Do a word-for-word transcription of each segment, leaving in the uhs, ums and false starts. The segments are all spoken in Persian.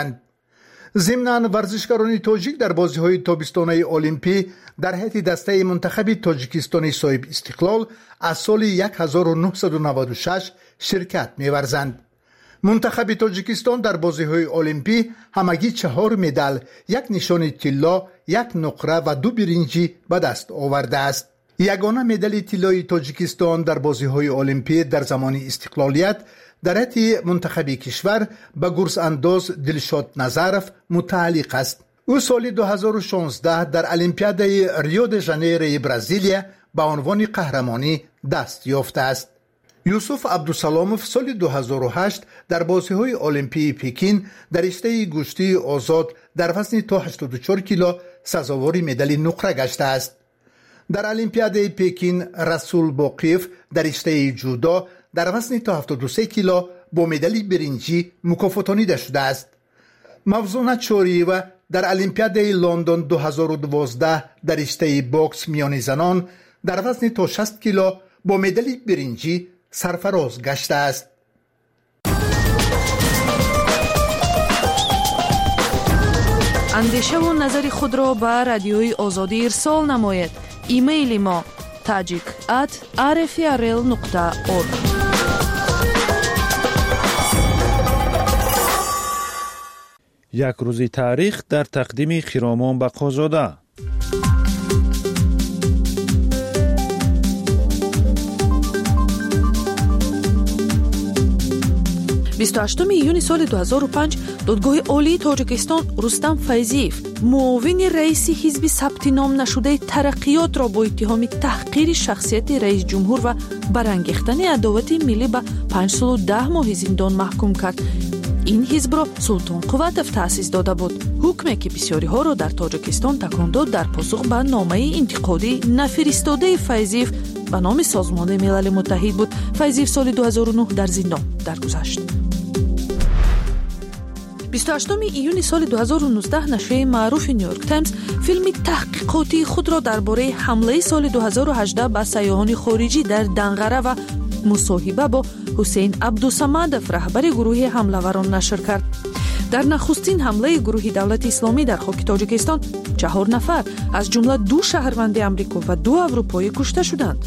ضمناً ورزشکاران تاجیک در بازی‌های تابستانه المپی در هیئت دسته منتخب تاجیکستان صاحب استقلال از سال هزار و نهصد و نود و شش شرکت می‌ورزند. منتخب تاجیکستان در بازی‌های المپی همگی چهار مدال، یک نشان طلا، یک نقره و دو برنجی به دست آورده است. یگانه مدال طلای تاجیکستان در بازی‌های المپی در زمان استقلالیت در هیئت منتخب کشور به گرز انداز دلشاد نظرف متعلق است. او سال دو هزار و شانزده در المپیاد ریو د ژانیرو برزیلیا به عنوان قهرمانی دست یافته است. یوسف عبدالسلاموف سال دو هزار و هشت در بازی‌های المپی پکین در رشته گشتی آزاد در وزن تا هشتاد و چهار کیلو سزاوار مدال نقره گشته است. در المپیاد پکین رسول باقیف در رشته جودو در وزن تا هفتاد و سه کیلو با مدال برنجی مکافاتانیده شده است. موزون چوریوا در المپیاد لندن دو هزار و دوازده در رشته باکس میان زنان در وزن تا شصت کیلو با مدال برنجی سرفراز گشته است. اندیشه و نظر خود را به رادیوی آزادی ارسال نماید. ایمیل ما tajik at r f r l nokta org. یک روز تاریخ در تقدیم خرامان بقازاده. بیست و هشتم ایون سال دو هزار و پنج دادگاه عالی تاجیکستان رستم فیضیف معاون رئیس حزب ثبت نام نشده ترقیات را با اتهام تحقیر شخصیت رئیس جمهور و برانگیختن عداوت ملی به پنج سال و ده ماه زندان محکوم کرد. این حزب را سلطان قوتف تأسیس داده بود. حکمی که بسیاری ها را در تاجیکستان تکان داد در پاسخ به نامه انتقادی نفرستاده فیضیف به نام سازمان ملل متحد بود. فیضیف سال دو هزار و نه در زندان درگذشت. بیست و هشتم ایون سال دو هزار و نوزده نشریه معروف نیویورک تایمز فیلم تحقیقاتی خود را درباره حمله سال دو هزار و هجده به سیاحان خارجی در دنقره و مصاحبه با حسین عبدالصمدوف رهبر گروه حمله‌وران نشر کرد. در نخستین حمله گروه دولت اسلامی در خاک تاجیکستان چهار نفر از جمله دو شهروند آمریکا و دو اروپایی کشته شدند.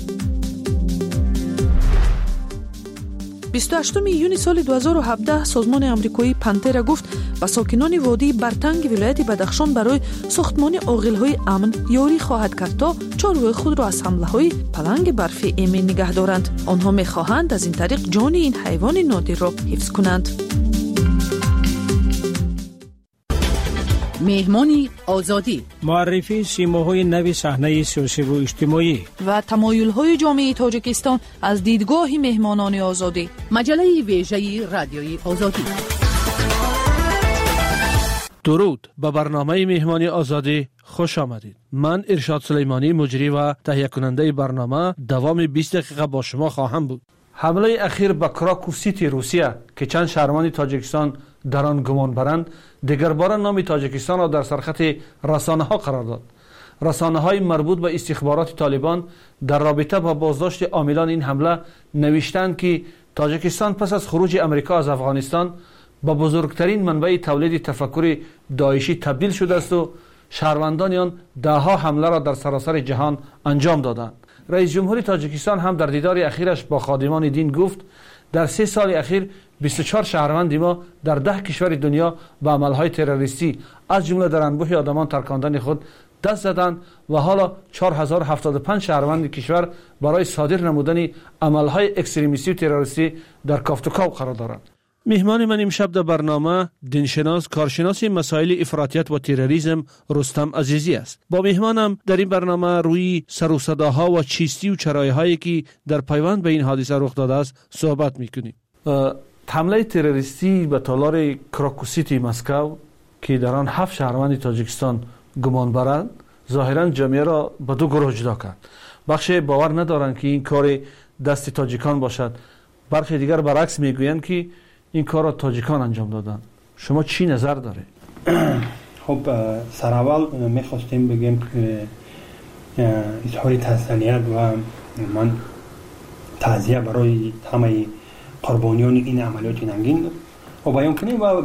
بیست و هشتم ایون سال دو هزار و هفده سازمان آمریکایی پانترا گفت به ساکنان وادی برتنگ ولایت بدخشان برای ساختمان عاقل‌های امن یاری خواهد کرد تا چاره‌های خود را از حمله‌های پلنگ برفی ایمن نگه دارند. آنها می‌خواهند از این طریق جان این حیوان نادر را حفظ کنند. مهمانی آزادی، معرفی سیماهای نو صحنه سیاسی و اجتماعی و تمایل‌های جامعه تاجیکستان از دیدگاه مهمانان آزادی. مجله ویژه رادیوی آزادی. درود، به برنامه مهمانی آزادی خوش آمدید. من ارشاد سلیمانی مجری و تهیه کننده برنامه دوام بیست دقیقه با شما خواهم بود. حمله اخیر به کراکو سیتی روسیه که چند شهروند تاجیکستان در آن گمان برند دیگر بار نام تاجیکستان را در سرخط رسانه ها قرار داد. رسانه های مربوط به استخبارات طالبان در رابطه با بازداشت عاملان این حمله نوشتند که تاجیکستان پس از خروج امریکا از افغانستان با بزرگترین منبع تولید تفکر داعشی تبدیل شده است و شهروندان آن دهها حمله را در سراسر جهان انجام دادند. رئیس جمهور تاجیکستان هم در دیدار اخیرش با خادمان دین گفت در سه سال اخیر بیست و چهار شهروند ما در ده کشور دنیا به عملهای تروریستی از جمله در انبوه آدمان ترکاندن خود دست زدند و حالا چهار هزار و هفتاد و پنج شهروند کشور برای صادر نمودن عملهای اکستریمیستی و تروریستی در کافتوکاو قرار دارند. مهمان من امشب در برنامه دینشناس کارشناس مسائل افراطیت و تروریسم رستم عزیزی است. با مهمانم در این برنامه روی سر و صداها و چیستی و چرایهایی که در پیوند به این حادثه رخ داده است صحبت میکنیم. حمله تروریستی به تالار کراکو سیتی مسکو که در آن هفت شهروند تاجیکستان گمان برند ظاهرا جامعه را به دو گروه جدا کرد. بخش باور ندارند که این کار دست تاجیکان باشد، برخی دیگر برعکس میگویند که این کار را تاجیکان انجام دادند. شما چی نظر داره؟ خب سر اول میخواستیم بگیم که اظهار تسلیت و من تعزیه برای همه قربانیان این عملیات ننگین و بیان کنیم و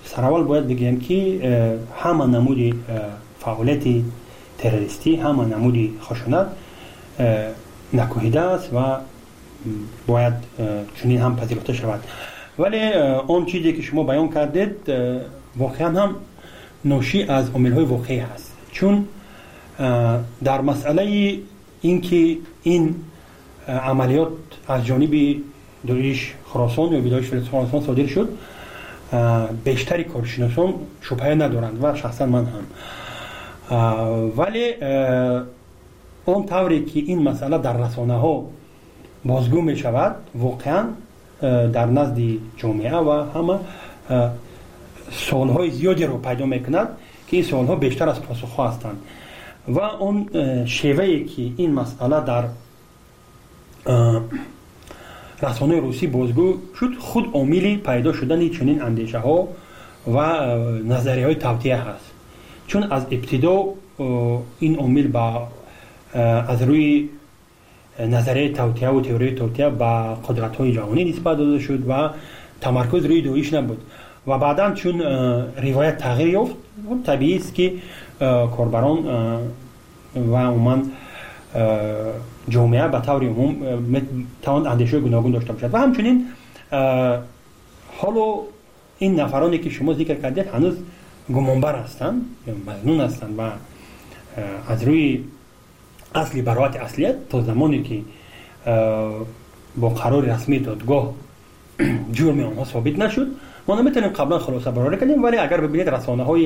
سراول باید بگیم که همه نمود فعالیت تروریستی، همه نمود خشونت نکوهیده است و باید چنین هم پذیرفته شود. ولی اون چیزی که شما بیان کردید واقعا هم ناشی از عامل‌های واقعی هست، چون در مسئله اینکه این عملیات از جانب داعش خراسان یا داعش خراسان صادر شد، بیشتری کارشناسان شبهه ندارند و شخصا من هم. ولی اون طوری که این مسئله در رسانه ها بازگو می شود واقعا در نزد جامعه و همه سوالهای زیادی رو پیدا می کند که این سوالها بیشتر از پاسخ هستند و اون شیوهی که این مسئله در رسانه روسی بازگو شد خود عاملی پیدا شدن چنین اندیشه ها و نظریه های توطئه هست، چون از ابتدا این عامل با از روی نظریه توطئه و تئوری توطئه با قدرت های جهانی نسبت داده شد و تمرکز روی داعش نبود و بعداً چون روایت تغییر یافت طبیعی است که کاربران و عموما جامعه به طور عموم توان اندیشه گوناگون داشته باشد و همچنین حالا این نفرانی که شما ذکر کردید هنوز گمانبر هستند یا مظنون هستند و از روی اصلی براءت اصلیت تا زمانی که با قرار رسمی دادگاه جرم آنها ثابت نشد ما نمیتونیم قبلا خلاصه برآورده کنیم. ولی اگر ببینید رسانه های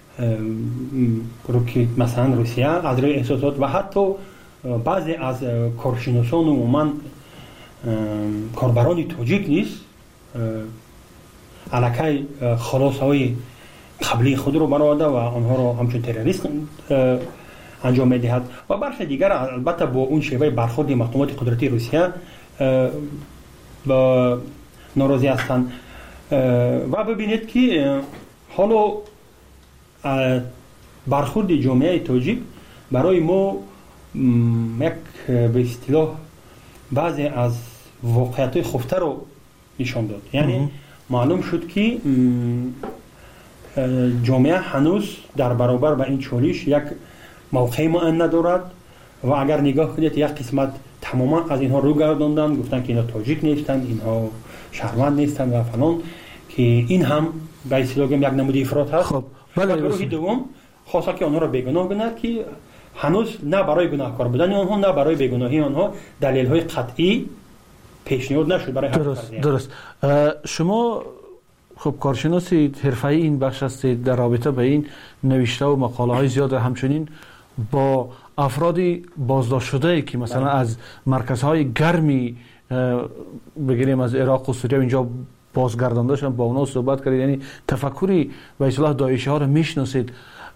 رو که مثلا روسیه از روی احساسات و حتی بعضی از کارشناسان و عموما کاربران تاجیک نیست علاقه خلاصه های قبلی خود رو برآورده و آنها رو همچون تروریست انجام میدهد و برخی دیگر البته با اون شیوه برخورد مقامات قدرتی روسیه با ناراضی هستند و ببینید که حالا برخورد جامعه تاجیک برای ما یک به اصطلاح بعضی از واقعیت‌های خفته رو نشان داد. یعنی معلوم شد که جامعه هنوز در برابر با این چالش یک موقع معین ندارد و اگر نگاه کنید یک قسمت تماما از اینها رو گرداندن، گفتن که اینا تاجیک نیستند، اینها شهروند نیستند و فلان، که این هم به اصطلاح یک نمود افراط هست. خب بله. و گروه دوم خواسته که آنها را بیگناه بگند که هنوز نه برای گناهکار بودن آنها نه برای بیگناهی آنها دلیل‌های قطعی پیشنهاد نشد برای درست درست شما خب کارشناسی حرفه‌ای این بخش هستید، در رابطه به این نوشته و مقاله‌های زیاد همچنین با افرادی بازداشت شده که مثلا بله. از مرکزهای گرمی بگیریم از عراق و سوریه اینجا بازگردانده شدن، با اونا صحبت کردید، یعنی تفکری به اصطلاح داعشی ها رو میشناسید.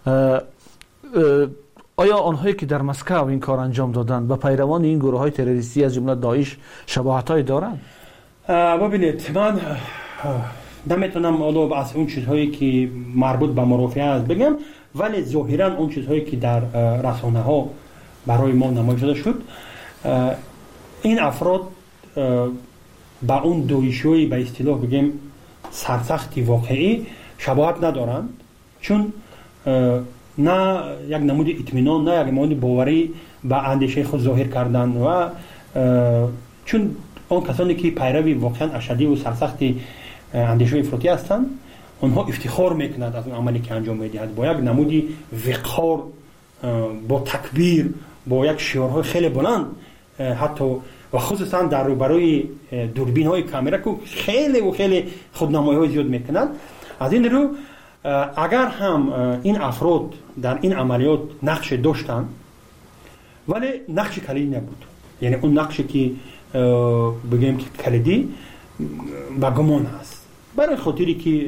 آیا آنهایی که در مسکو این کار انجام دادن و پیروان این گروه های تروریستی از جمله داعش شباهت های دارن؟ ببینید من نمیتونم الان از اون چیزهایی که مربوط به مرافعه است بگم، ولی ظاهرا اون چیزهایی که در رسانه ها برای ما نمایش داده شد این افراد با اون داعشی به اصطلاح بگیم سرسختی واقعی شباهت ندارند، چون نه یک نمود اطمینان نه یک نمود باوری به اندیشه خود ظاهر کردن و چون اون کسانی که پیروی واقعا اشدی و سرسختی اندیشه افراطی هستند اونها افتخار میکنند از اون عملی که انجام میدهند با یک نمودی وقار، با تکبیر، با یک شعارهای خیلی بلند، حتی و خصوصا در روبروی دوربین های کامera که خیلی و خیلی خودنمایی های زیاد میکنند. از این رو اگر هم این افراد در این عملیات نقش داشتن ولی نقش کلیدی نبود، یعنی اون نقشی که بگیم که کلیدی با گمان هست، برای خاطری که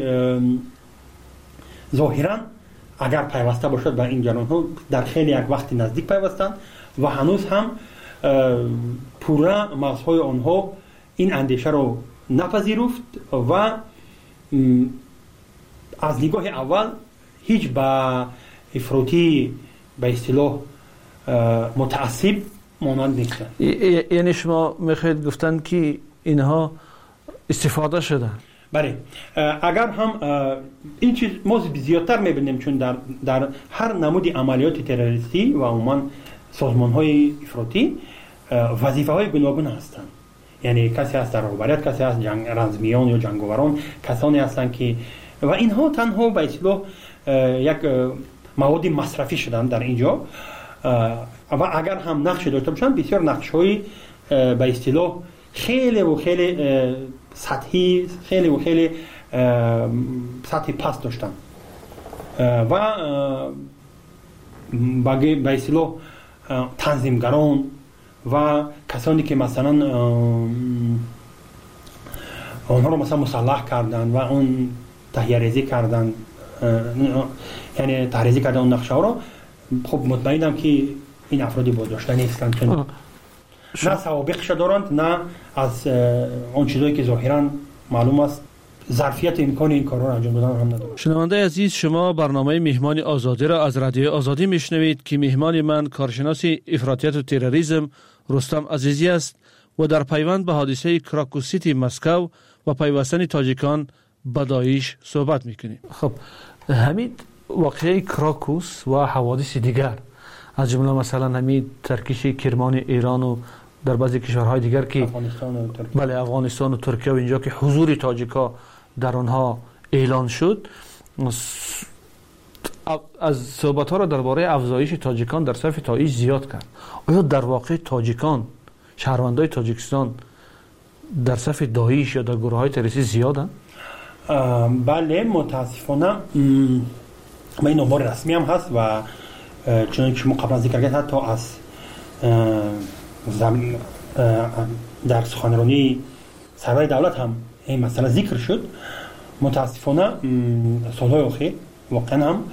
ظاهرا اگر پیوسته باشد با این جنان ها در خیلی یک وقت نزدیک پیوستند و هنوز هم پورا مغزهای آنها این اندیشه رو نپذیرفت و از نگاه اول هیچ با افراطی به اصطلاح متعصب مانند نیستن. یعنی شما میخواید گفتن که اینها استفاده شدن؟ بله اگر هم این چیز ما زیادتر می‌بینیم چون در در هر نمودی عملیات تروریستی و عموما سازمان‌های افراطی وظیفه‌های گوناگون هستند. یعنی کسی هست در رهبریت، کسی هست جنگ رزمیان یا جنگاوران، کسانی هستند که و اینها تنها به اصطلاح یک مواد مصرفی شدن در اینجا و اگر هم نقش داشته باشند بسیار نقش‌های به اصطلاح خیلی و خیلی سطحی خیلی و خیلی سطح پست داشتن و به اصطلاح تنظیمگران و کسانی که مثلا آنها رو مثلا مسلح کردن و اون تهیه ریزی کردن، یعنی تحریزی کردن اون نقشه ها رو، خب مطمئنم که این افرادی بازداشته نیستند چون نه سوابقش دارند نه از اون چیزایی که ظاهرا معلوم است ظرفیت امکان این کارا رو انجام دادن هم نداره. شنونده عزیز، شما برنامه مهمان آزادی را از رادیو آزادی میشنوید که مهمان من کارشناس افراطیت و تروریسم رستم عزیزی است و در پیوند به حادثه کراکوسیتی مسکو و پیوستن تاجیکان به داعش صحبت میکنیم. خب همین واقعه کراکوس و حوادث دیگر از جمله مثلا همین ترکیش کرمان ایران و در بعضی کشورهای دیگر که افغانستان و ترکیه، بله افغانستان و ترکیه و اینجا که حضور تاجیکا در آنها اعلان شد، از صحبت ها را درباره افزایش تاجیکان در صف داعش زیاد کرد. آیا در واقع تاجیکان، شهروندای تاجیکستان در صف داعش یا در گروه های تروریستی زیادن؟ بله متاسفانه ما این آمار رسمی هم هست و چون که ما قبلا ذکر کردیم حتی از در سخنرانی سرور دولت هم این مسئله ذکر شد. متاسفانه سالهای اخیر واقعا هم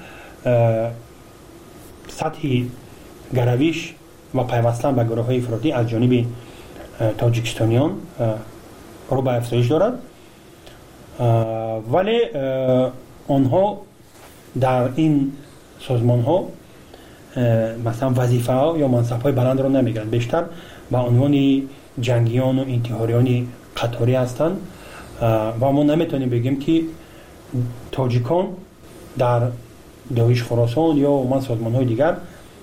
سطح گرویش و پیوستن به گروه های افراطی از جانب تاجیکستانیان رو به افزایش دارد، ولی آنها در این سازمان ها مثلا وظیفه ها یا منصب های بلند رو نمیگیرند، بیشتر به عنوان جنگیان و انتحاریان قطاری هستند و ما نمیتونیم بگیم که تاجیکان در داعش خراسان یا من سازمان های دیگر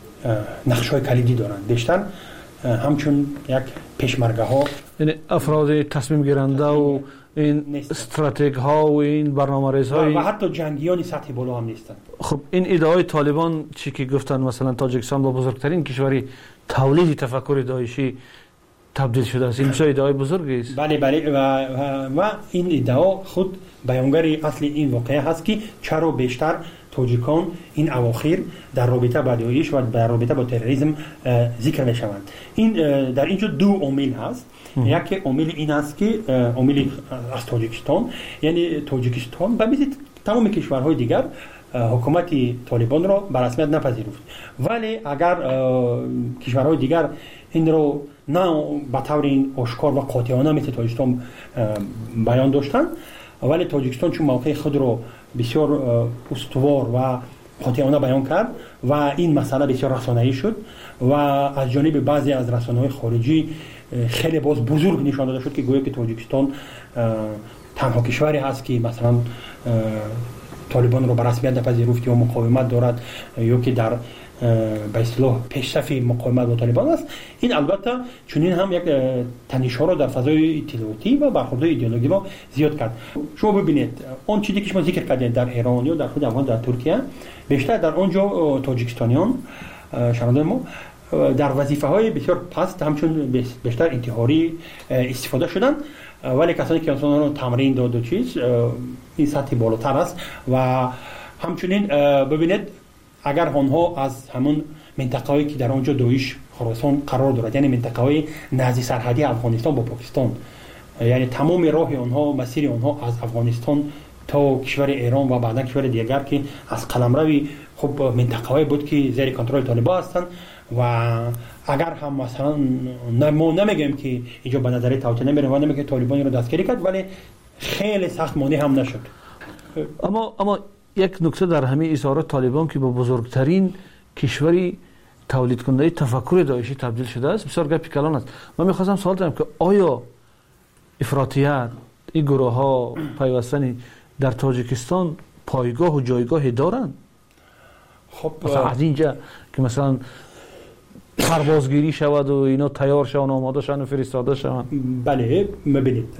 نقش های کلیدی دارند، بیشتر همچون یک پیشمرگه ها، یعنی افراد تصمیم گیرنده و این استراتژی ها و این برنامه‌ریز های و حتی جنگیان سطح بالا هم نیستند. خب این ادعای طالبان چی که گفتن مثلا تاجیکستان با بزرگترین کشوری تولید تفکر داعشی تبدیل شده است، این چه ادعای بزرگی است؟ بله بله و, و, و این ادعا خود بیانگر اصل این واقعه هست که چرا بیشتر تاجیکان این اواخر در رابطه با داعش و در رابطه با تروریسم ذکر میشوند. این در اینجا دو عامل هست. یکی عامل این است که عامل از تاجیکستان، یعنی تاجیکستان به مثل تمام کشورهای دیگر حکومت طالبان را به رسمیت نپذیرفت، ولی اگر کشورهای دیگر این رو نه به طور آشکار و قاطعانه مثل تاجیکستان بیان داشتن، ولی تاجیکستان چون موقع خود رو بسیار استوار و قاطعانه بیان کرد و این مسئله بسیار رسانه‌ای شد و از جانب بعضی از رسانه‌های خارجی خیلی باز بزرگ نشان داده شد که گویا که تاجیکستان تنها کشوری هست که مثلا طالبان رو به رسمیت نپذیرفت یا مقاومت دارد یا که در به اصطلاح پیشرفت مقاومت با طالبان است. این البته چنین هم یک تنش‌ها رو در فضای اطلاعاتی و برخوردهای ایدئولوژی ما زیاد کرد. شما ببینید اون چیزی که شما ذکر کردید در ایران یا در خود افغان در ترکیه، بیشتر در اونجا تاجیکستانیان شهروندان ما در وظیفه‌های بسیار پست همچون بیشتر انتحاری استفاده شدن، ولی کسانی که اصلا رو تمرین داد و چیز این سطح بالاتر است و همچنین ببینید اگر آنها از همون منطقه‌ای که در آنجا داعش خراسان قرار دارد، یعنی منطقه‌های نزدیک سرحدی افغانستان با پاکستان، یعنی تمام راه آنها مسیر آنها از افغانستان تا کشور ایران و بعدا کشور دیگر که از قلمروی خب منطقه‌ای بود که زیر کنترل طالبان هستند و اگر هم مثلا ما نمیگیم که اینجا به نظر توطئه نمیره و نمیگه طالبان رو دستگیری کرد، ولی خیلی سخت مانع هم نشد. اما اما یک نکته در همه اظهارات طالبان که با بزرگترین کشوری تولید کننده تفکر داعشی تبدیل شده است بسیار گپی کلان است. من می‌خواستم سوال کنم که آیا افراطیت این گروه ها پیوستن در تاجیکستان پایگاه و جایگاهی دارند؟ خب مثلا از اینجا که مثلا پروازگیری شود و اینا تیار شون آماده شون و فرستاده شون. بله ببینید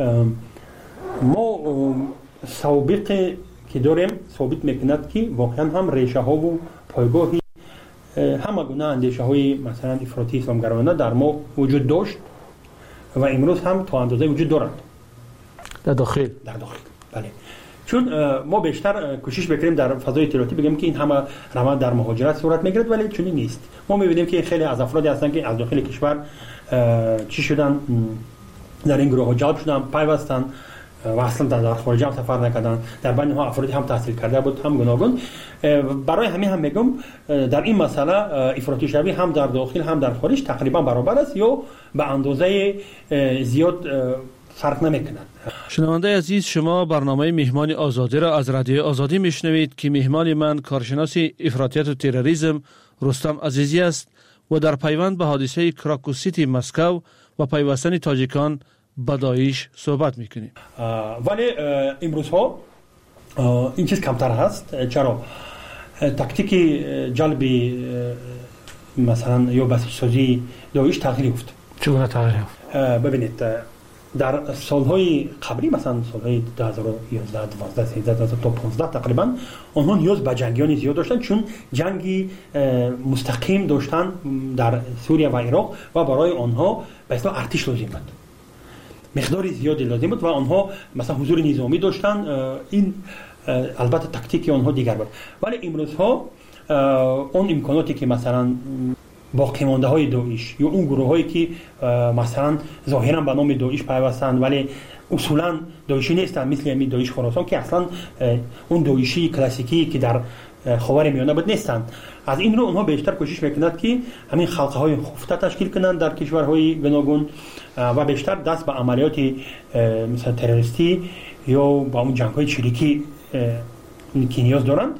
ما سابقه که داریم ثابت میکند که واقعا هم ریشه ها و پایگاهی همه گونه اندیشه های مثلا افراطی اسلامگرایانه در ما وجود داشت و امروز هم تا اندازه وجود دارند در داخل در داخل. بله چون ما بیشتر کوشش بکنیم در فضای اطلاعاتی بگیم که این همه روند در مهاجرت صورت میگیرد، ولی چنین نیست. ما میبینیم که خیلی از افرادی هستند که از داخل کشور چی شدن در این گروه ها جلب شدن، پیوستن و اصلا در خارج هم سفر نکردن. در بین ها افرادی هم تحصیل کرده بود هم گوناگون. برای همین هم میگم در این مسئله افراطی شوی هم در داخل هم در خارج تقریبا برابر است یا به اندازه زیاد فرق نمیکنند. شنونده عزیز، شما برنامه مهمان آزادی را از رادیو آزادی میشنوید که مهمان من کارشناس افراطیت و تروریسم رستم عزیزی است و در پیوند به حادثه کراکو سیتی مسکو و پیوستن تاجیکان به داعش صحبت میکنیم. ولی امروز ها این چیز کمتر هست. چرا؟ تاکتیک جلب مثلا یا بسیج سازی داعش تغییر یافت. چگونه تغییر یافت؟ ببینید در سالهای قبلی مثلا سالهای دو هزار و یازده، دوازده، سیزده تا پانزده تقریبا آنها نیاز به جنگیان زیاد داشتن، چون جنگی مستقیم داشتن در سوریه و عراق و برای آنها به اصطلاح ارتش لازم بود، مقدار زیادی لازم بود و آنها مثلا حضور نظامی داشتن. این البته تاکتیک آنها دیگر بود. ولی امروز ها اون امکاناتی که مثلا باقی مانده های داعش یا اون گروه هایی که مثلا ظاهرا به نام داعش پیوستند ولی اصولا داعشی نیستند، مثل همین داعش خراسان که اصلا اون داعشی کلاسیکی که در خاورمیانه بود نیستند، از این رو اونها بیشتر کوشش میکنند که همین خلقه های خفته تشکیل کنند در کشورهای گوناگون و بیشتر دست به عملیات مثلا تروریستی یا با اون جنگ های چریکی که نیاز دارند.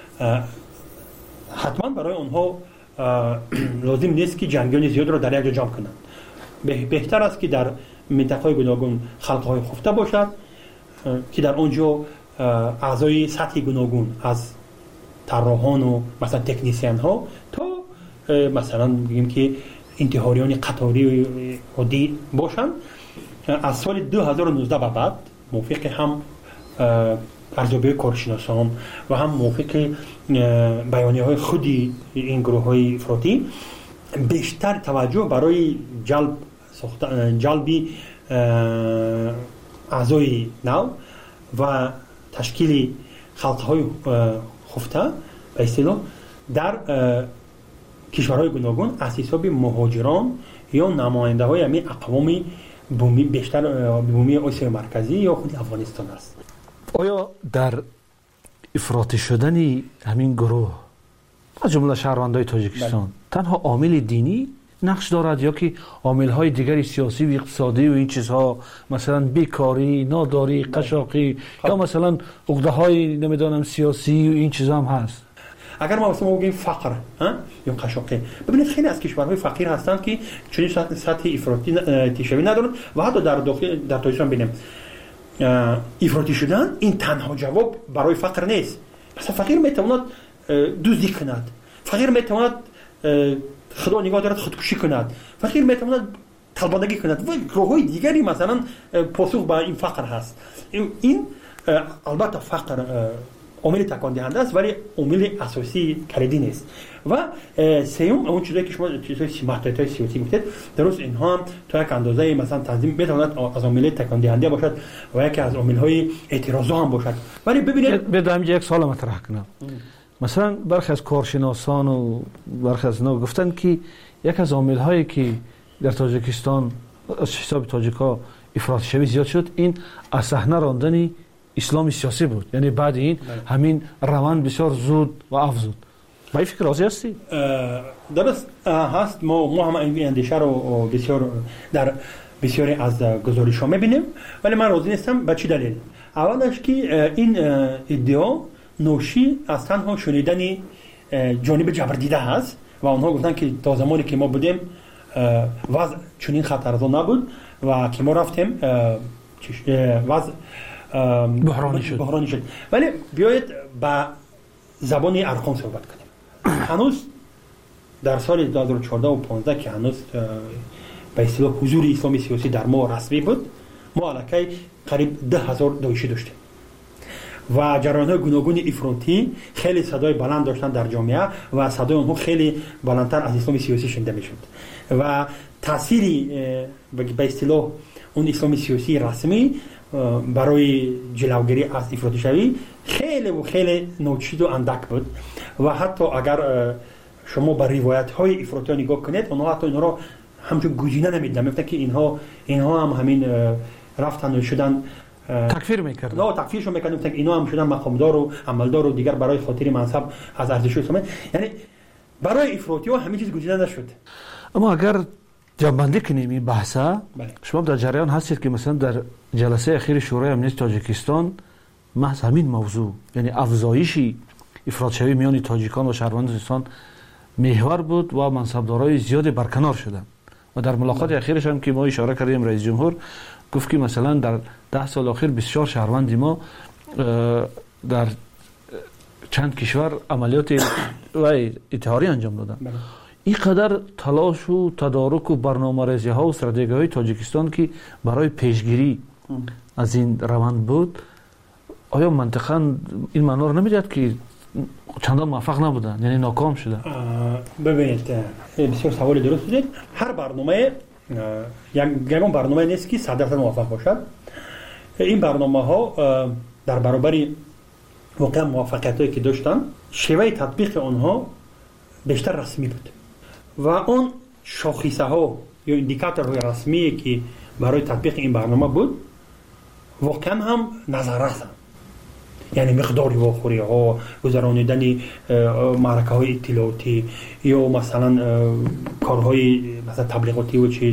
حتما برای اونها لازم نیست که جنگیان زیاد را در یک جا جمع کنند. بهتر است که در منطقه‌های گوناگون خلق‌های خفته باشد که در آنجا اعضای سطح گوناگون از طراحان و مثلا تکنیسیان ها تا مثلا بگیم که انتحاریان قطاری عادی باشند. از سال دو هزار و نوزده به بعد موافق هم ارزیابی کارشناسان و هم موافق بیانیه های خودی این گروه های افراطی بیشتر توجه برای جلب جلبی اعضای نو و تشکیل خلق های خفته به اصطلاح در کشورهای گوناگون از حساب مهاجران یا نماینده های همین اقوام بومی بیشتر بومی آسیای مرکزی یا خود افغانستان است. آیا در افراطی شدن همین گروه از جمله شهروندان تاجیکستان تنها عامل دینی نقش دارد یا که عامل‌های دیگری سیاسی و اقتصادی و این چیزها مثلا بیکاری، ناداری، قشاقی یا مثلا عقده‌های نمیدونم سیاسی و این چیزها هم هست؟ اگر ما مثلا بگیم فقر ها یا قشاقی، ببینید خیلی از کشورهای فقیر هستند که چنین سطح افراطی تشوی ندارند و حتی در داخل در تاجیکستان ببینیم افراطی شدن این تنها جواب برای فقر نیست. مثلا فقیر میتواند دزدی کند، فقیر میتواند خدا نگاه دارد خودکشی کند، فقیر میتواند طلبانگی کند و گروه‌های دیگری مثلا پاسخ به این فقر هست. این البته فقر عامل تکان دهنده است ولی عامل اساسی کلیدی نیست. و سوم اون چیزی که شما چیزهای محدودیت‌های سیاسی گفتید، درست اینها هم تا یک اندازه مثلا تنظیم میتواند از عامل تکان دهنده باشد و یکی از عامل‌های اعتراض هم باشد. ولی ببینید بدم یک سوال مطرح کنم. مثلا برخی از کارشناسان و برخی از اینا گفتن که یک از عامل‌هایی که در تاجیکستان از حساب تاجیک‌ها افراطی شوی زیاد شد این از صحنه راندن اسلام سیاسی بود. یعنی بعد این همین روند بسیار زود و افزود. با این فکر راضی هستی؟ درست هست. ما ما هم این اندیشه رو بسیار در بسیاری از گزارش‌ها می‌بینیم ولی من راضی نیستم. به چه دلیل؟ اولش که این ادعا ناشی از تنها شنیدن جانب جبردیده هست و آنها گفتن که تا زمانی که ما بودیم وضع چنین خطرناک نبود و که ما رفتیم وضع بحرانی شد بحرانی شد ولی بیایید با زبان ارقام صحبت کنیم. هنوز در سال دو هزار و چهارده و پانزده که هنوز به اصطلاح حضور اسلامی سیاسی در ما رسمی بود، ما علاقه قریب ده هزار داعشی داشتیم و جریان‌های گوناگون افراطی خیلی صدای بلند داشتن در جامعه و صدای اونها خیلی بلندتر از اسلام سیاسی شنیده میشد و تأثیری به اصطلاح اون اسلام سیاسی رسمی برای جلوگیری از افراطی شوی خیلی و خیلی ناچیز و اندک بود و حتی اگر شما با روایت های افراطی نگاه کنید اونها حتی اینها را همچون گزینه نمیدن، میگفتن که اینها اینها هم همین رفتن و شدن تکفیر میکردن. نه تکفیرشون میکردن، میگفتن اینا هم شدن مقامدار و عملدار و دیگر برای خاطر منصب از ارزش اسلامی. یعنی برای افراطی ها همین چیز گزینه نشد. اما اگر جنبندی کنیم این بحثا، شما در جریان هستید که مثلا در جلسه اخیر شورای امنیت تاجیکستان محض همین موضوع، یعنی افزایش افراط شوی میان تاجیکان و شهروندان سیستان محور بود و منصبدارای زیادی برکنار شدند و در ملاقات اخیرش هم که ما اشاره کردیم رئیس جمهور گفت که مثلا در ده سال اخیر بسیار شهروندی ما در چند کشور عملیات و اطهاری انجام دادن. این قدر تلاش و تدارک و برنامه‌ریزی ها و استراتژی های تاجیکستان که برای پیشگیری از این روند بود، آیا منطقاً این معنا رو نمیداد که چندان موفق نبودن، یعنی ناکام شدن؟ ببینید بسیار سوال درست بودید. هر برنامه یک یگان برنامه نیست که صد درصد موفق باشد. این برنامه ها در برابر واقعا موفقیت هایی که داشتن شیوه تطبیق آنها بیشتر رسمی بود و اون شاخصه ها یا ایندیکاتورهای رسمی که برای تطبیق این برنامه بود واقعا هم نظر یعنی مقداری واخوری ها، گذرانیدن معرکه های اطلاعاتی یا مثلا کارهای مثلا تبلیغاتی و چیز،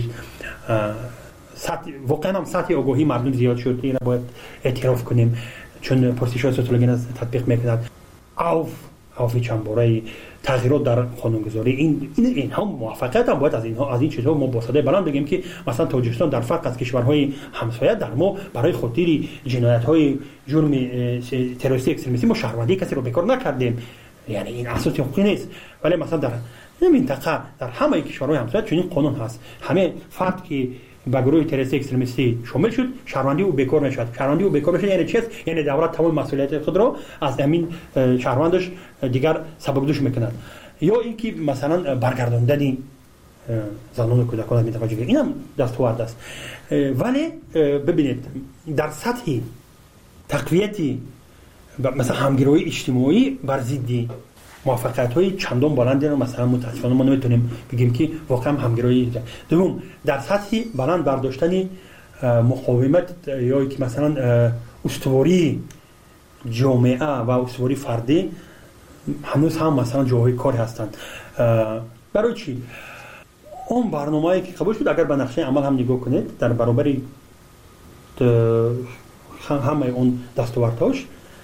واقعا هم سطح آگاهی مردم زیاد شد. این باید اعتراف کنیم چون پرسش های سوسیولوژی از تطبیق میکند. اوف اوف چندباره تغییرات در قانونگذاری، این این اینها موفقیت هم باید از اینها از این چیزها ما با صدای بلند بگیم که مثلا تاجیکستان در فرق از کشورهای همسایه در ما برای خاطر جنایت‌های جرم تروریستی اکستریمیستی ما شهروندی کسی رو بیکار نکردیم، یعنی این اساسی حقوقی نیست. ولی مثلا در این منطقه در همه کشورهای همسایه چنین قانون هست، همه فرد که با گروه تروریستی اکستریمیستی شامل شد شهروندی او بیکار نشد. شهروندی او بیکار نشد یعنی چیز، یعنی دولت تمام مسئولیت خود را از همین شهروندش دیگر سبکدوش میکند. یا اینکه مثلا برگرداندن زنان و کودکان از منطقه جنگی، این هم دستاورد است. ولی ببینید در سطح تقویت مثلا همگرایی اجتماعی بر ضد موفقیت های چندان بلندی رو مثلا متاسفانه ما نمیتونیم بگیم که واقعا همگرایی. دوم در سطح بلند برداشتن مقاومت یا که مثلا استواری جامعه و استواری فردی هنوز هم مثلا جاهای کار هستند. برای چی؟ اون برنامه‌ای که قبول شد اگر به نقشه عمل هم نگاه کنید در برابر همه اون دستاوردهاش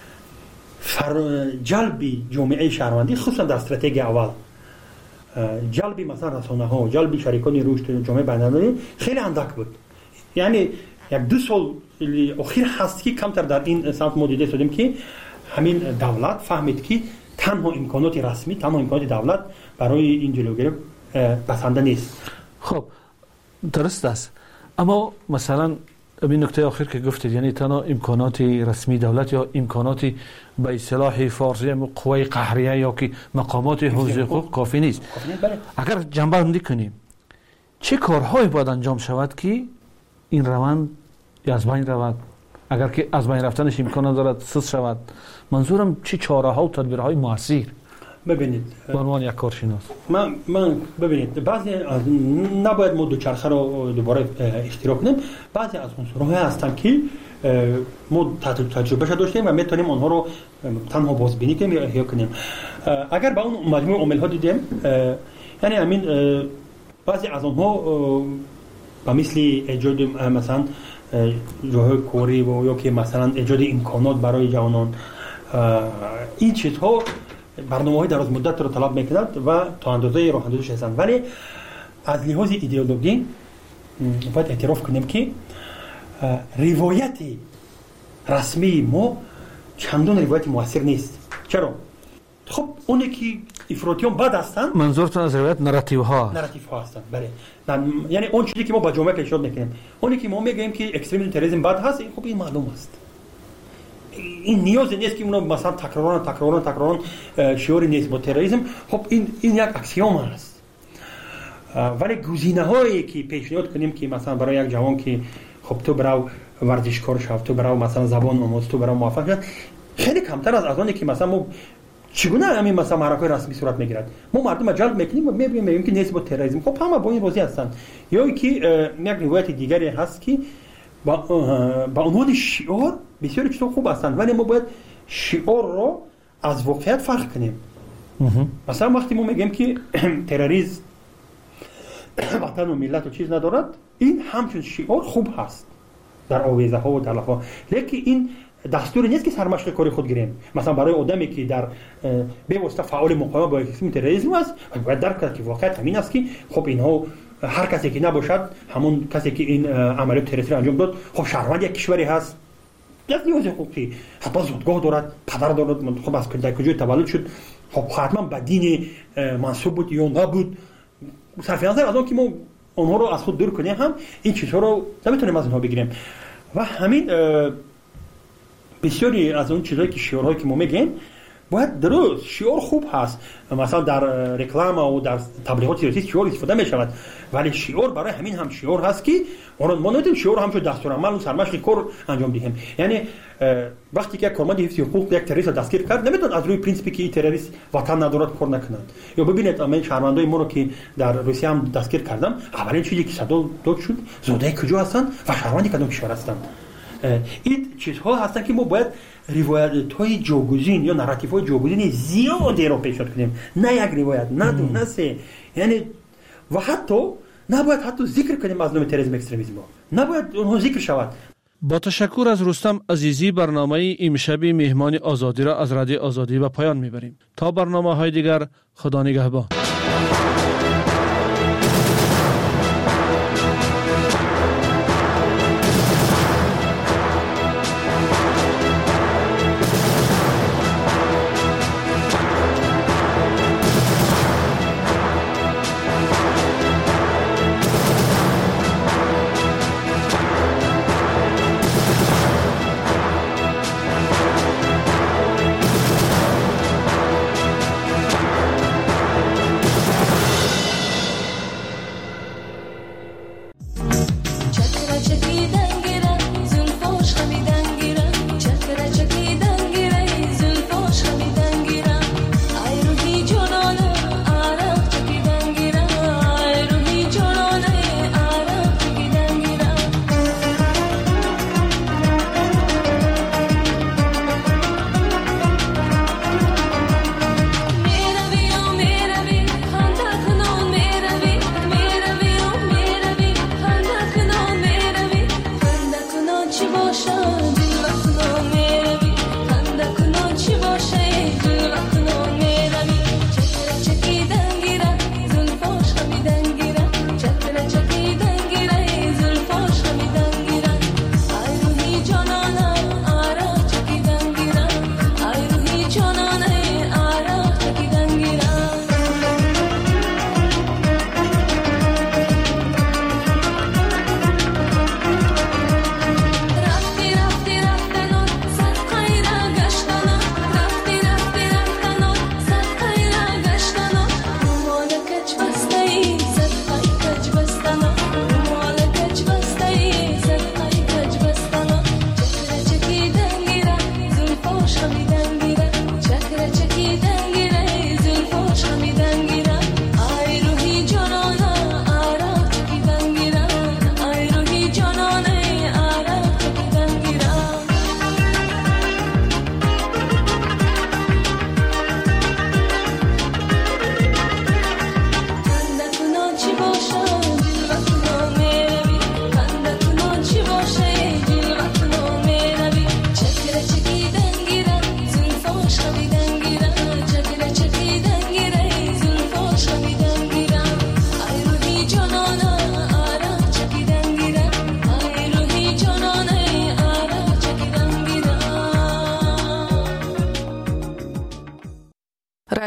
جلبی جامعه شهروندی خصوصا در استراتژی اول، جلبی مثلا رسانه ها، جلبی شریکان رشد جامعه بین‌المللی خیلی اندک بود. یعنی یک دو سال اخیر هست که کمتر در این سمت ما دیده شدیم که همین دولت فهمید که تنها امکانات رسمی، تنها امکانات دولت برای این جلوگیری بسنده نیست. خب درست است، اما مثلا این نکته آخر که گفتید یعنی تنها امکانات رسمی دولت یا امکانات به اصطلاح فارسی قوای قهریه یا که مقامات حفظ حقوق کافی نیست. اگر جنبندی کنیم چه کارهایی باید انجام شود که این روند از بین رود؟ اگر که از بین رفتنش امکان دارد سست شود، منظورم چه چاره ها و تدبیرهای موثر؟ ببینید به عنوان یک کارشناس من من ببینید بعضی از نباید ما دوچرخه رو دوباره اشتراک کنیم. بعضی از عنصرها هستن که ما تجربه شده داشتیم و میتونیم اونها رو تنها بازبینی کنیم یا احیا کنیم. اگر با اون مجموعه عامل ها دیدیم، یعنی همین بعضی از اونها با مثل ایجاد مثلا جاهای کاری و یا که مثلا ایجاد امکانات برای جوانان، این چیزها برنامه‌های دراز مدت رو طلب می‌کند و تا اندازه راه اندازش هستند. ولی از لحاظ ایدئولوژی باید اعتراف کنیم که روایت رسمی ما چندان روایت موثر نیست. چرا؟ خب اونی که افراطیان بد هستن، منظورتون از روایت نراتیو ها نراتیو ها هستن. بله، یعنی اون چیزی که ما با جامعه پیشنهاد میکنیم، اونی که ما میگیم که اکستریمیسم تروریسم بد هست، خب این معلوم است. این نیاز نیست که اونا مثلا تکرارن تکرارن تکرارن شعار نیست با تروریسم. خب این این یک اکسیوم است. ولی گزینه هایی که پیشنهاد کنیم که مثلا برای یک جوان که خب تو برو ورزشکار شو، تو برو مثلا زبان آموز، تو برو موفق شو، خیلی کمتر از آنی که مثلا ما چگونه همین مثلا معرکه رسمی صورت میگیرد. ما مردم جلب میکنیم و میبینیم میگیم که نیست با تروریسم. خب همه با این راضی هستن. یا اینکه یک روایت دیگری هست که با با عنوان شعار بسیار چیزا خوب هستند، ولی ما باید شعار رو از واقعیت فرق کنیم. مثلا وقتی ما میگیم که تروریسم وطن و ملت و چیز ندارد، این همچون شعار خوب هست در آویزه ها و تلف ها، لیکن این دستور نیست که سرمشق کاری خود گیریم. مثلا برای آدمی که در به واسطه فعال مقاومت با اکستریمیسم تروریسم است، باید درک کرد که واقعیت همین است که خب اینها هر کسی که نباشد، همون کسی که این عملیات تروریستی انجام داد، خب شهروند یک کشوری هست، یک نیاز حقوقی، حتی زادگاه دارد، پدر دارد، خب از کجای تولد شد، خب حتما به دین منسوب بود یا نبود. صرف نظر از اون که ما اونها رو از خود دور کنیم، هم این چیزها رو نمیتونیم از اونها بگیریم. و همین بسیاری از اون چیزهایی که شعارهایی که ما میگیم باید درست، شعار خوب هست، مثلا در رکلام و در تبلیغات سیاسی شعار استفاده می شود، ولی شعار برای همین هم شعار هست که ما نمیتونیم شعار هم شد دستورالعمل و سرمشق کار انجام دهیم. یعنی وقتی که کارمند حفظ حقوق یک تروریست دستگیر کرد، نمیتونه از روی پرینسیپی که این تروریست وطن ندارد کار نکنند. یا ببینید من شهروندای ما رو که در روسیه هم دستگیر کردم، اولین چیزی که صدا داد شد زاده کجا هستند و شهروندی کدام کشور هستند. این چیزها هستند که ما باید روایت‌های جاگزین یا نراتیوهای جاگزین زیادی رو پیشنهاد کنیم، نه یک روایت، نه دو، نه سه. یعنی و حتی نباید حتی ذکر کنیم از نام تروریسم اکستریمیسم، نباید اونها ذکر شود. با تشکر از رستم عزیزی، برنامه امشب مهمان آزادی را از رادیو آزادی به پایان میبریم. تا برنامه‌های دیگر، خدا نگهبان. چکره چکی دنگیره